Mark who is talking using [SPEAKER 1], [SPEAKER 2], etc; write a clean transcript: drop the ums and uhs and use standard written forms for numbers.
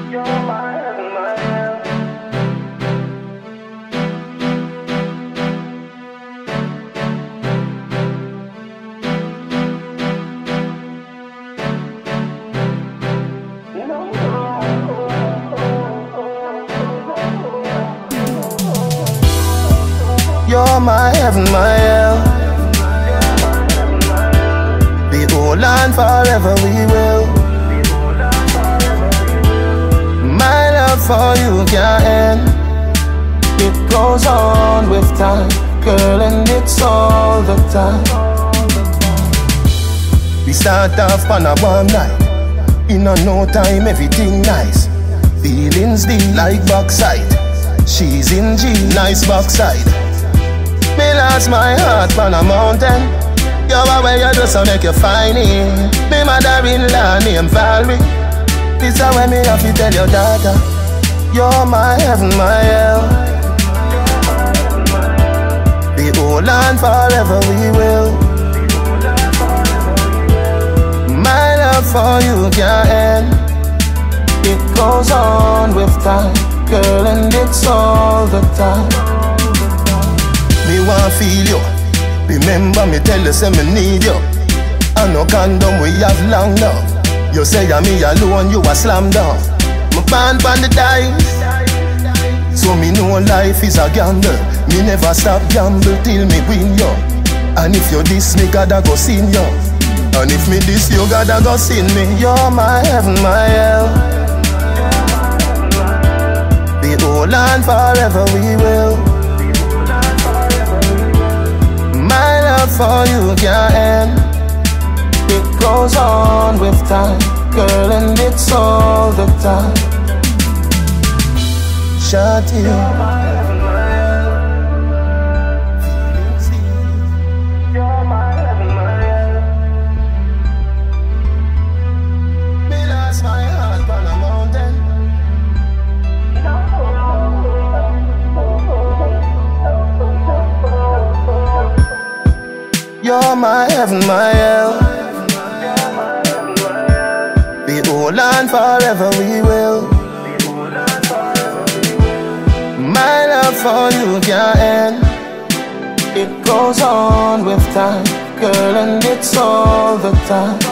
[SPEAKER 1] You're my heaven, my hell. You're my heaven, my hell. Be whole and forever we will. My love for you can't end. It goes on with time, girl, and it's all the time. We start off on a warm night. In no time, everything nice. Feelings deep like backside. She's in G, nice backside. Me lost my heart on a mountain. You're aware you do so make you find it. Me mother-in-law named Valerie. This is when me have to tell your daughter. You're my heaven, my hell. Be whole and forever we will. My love for you can't end. It goes on with time, girl, and it's all the time. Me want feel you. Remember me tell you say me need you. I no condom, we have long love. You say I'm me alone, you a slam down. Me band on the dice, so me know life is a gamble. Me never stop gamble till me win you. And if you diss me, gotta go sin you. And if me diss you, gotta go sin me. You're my heaven, my hell. Be whole and forever we will. My love for you can't end. It goes on with time, girl, and it's all the time. Shut you. You're my heaven, my hell. Be whole and forever we will. My love for you can't end. It goes on with time, girl, and it's all the time.